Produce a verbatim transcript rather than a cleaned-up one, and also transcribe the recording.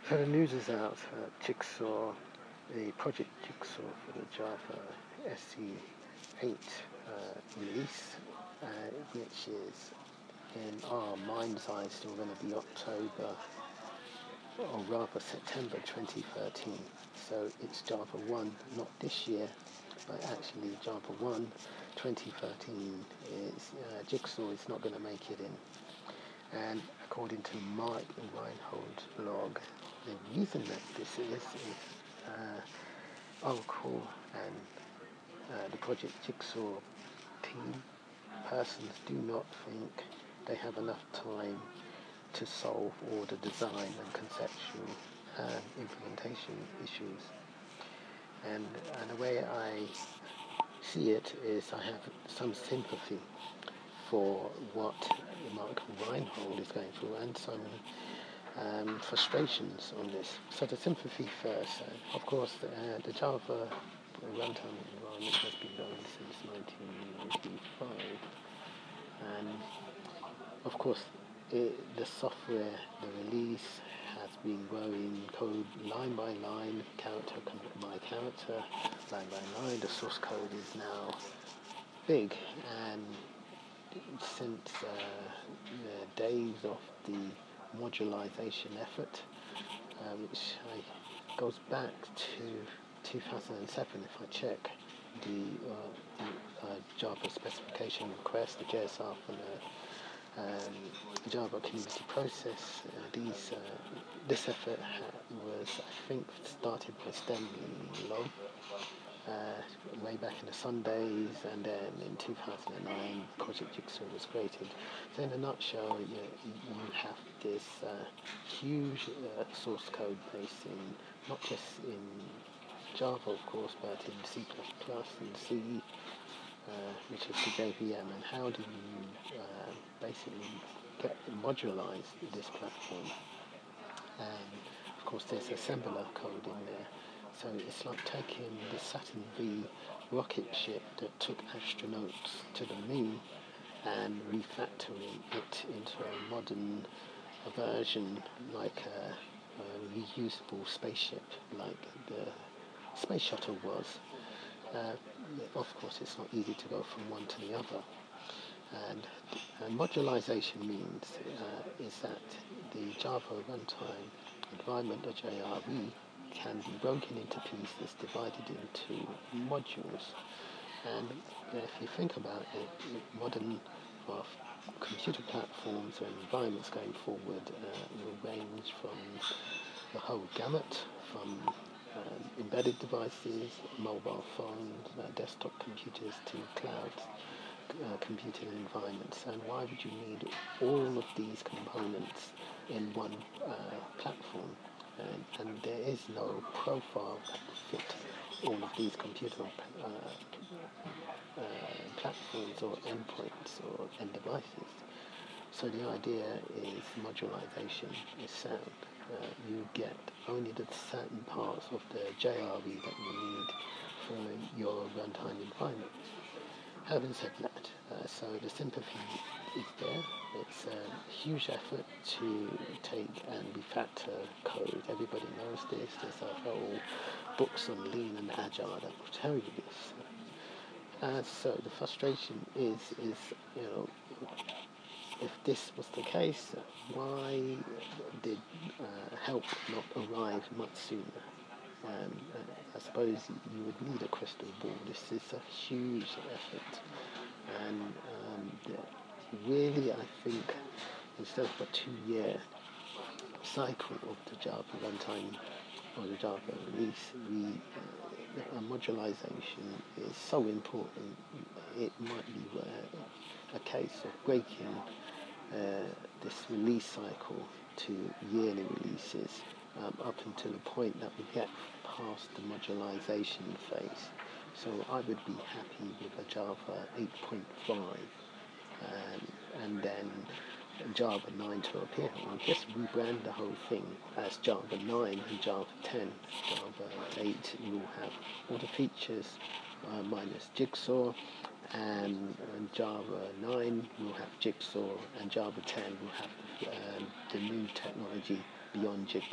So the news is out. Uh, Jigsaw, the project Jigsaw for the Java S E eight uh, release, uh, which is in our mind's eye still going to be October, or rather September twenty thirteen. So it's Java one, not this year, but actually Java one twenty thirteen is uh, Jigsaw is not going to make it in. And according to Mike Reinhold's blog, the reason that this is is uh, Oracle and uh, the Project Jigsaw team persons do not think they have enough time to solve all the design and conceptual and implementation issues. And, and the way I see it is I have some sympathy for what Mark Reinhold is going through and some um, frustrations on this. So the sympathy first. Uh, of course, the, uh, the Java runtime environment has been going since nineteen ninety-five, and of course, it, the software, the release has been growing code line by line, character by character, line by line. The source code is now big, and since uh, the days of the modularization effort, uh, which I, goes back to two thousand seven, if I check the, uh, the uh, Java specification request, the J S R for the um, Java community process. Uh, these, uh, this effort ha- was, I think, started by Stem Low. Uh, way back in the Sun days, and then in two thousand nine Project Jigsaw was created. So in a nutshell, you, you have this uh, huge uh, source code base in, not just in Java of course, but in C plus plus and C, uh, which is the J V M, and how do you uh, basically get modularize this platform. And of course there's assembler code in there. So it's like taking the Saturn V rocket ship that took astronauts to the moon and refactoring it into a modern version, like a, a reusable spaceship, like the space shuttle was. Uh, of course, it's not easy to go from one to the other. And, and modularization means uh, is that the Java runtime environment, or J R E, can be broken into pieces, divided into modules. And if you think about it, modern uh, computer platforms or environments going forward uh, will range from the whole gamut, from um, embedded devices, mobile phones, uh, desktop computers, to cloud uh, computing environments. And why would you need all of these components in one uh, platform? And, and there is no profile that will fit all of these computer uh, uh, platforms or endpoints or end devices. So the idea is modularization is sound. Uh, you get only the certain parts of the J R E that you need for your runtime environment. Having said that, uh, so the sympathy is there. It's a huge effort to take and refactor code. Everybody knows this. There's a whole books on lean and agile that will tell you this. Uh, so the frustration is, is you know, if this was the case, why did uh, help not arrive much sooner? Um, I suppose you would need a crystal ball. This is a huge effort, and um, really, I think instead of a two-year cycle of the Java runtime or the Java release, we uh, modularization is so important. It might be uh, a case of breaking uh, this release cycle to yearly releases um, up until the point that we get past the modularization phase. So I would be happy with a Java eight point five um, and then Java nine to appear. We'll just rebrand the whole thing as Java nine and Java ten. Java eight will have all the features uh, minus Jigsaw, and, and Java nine will have Jigsaw, and Java ten will have the, um, the new technology beyond Jigsaw.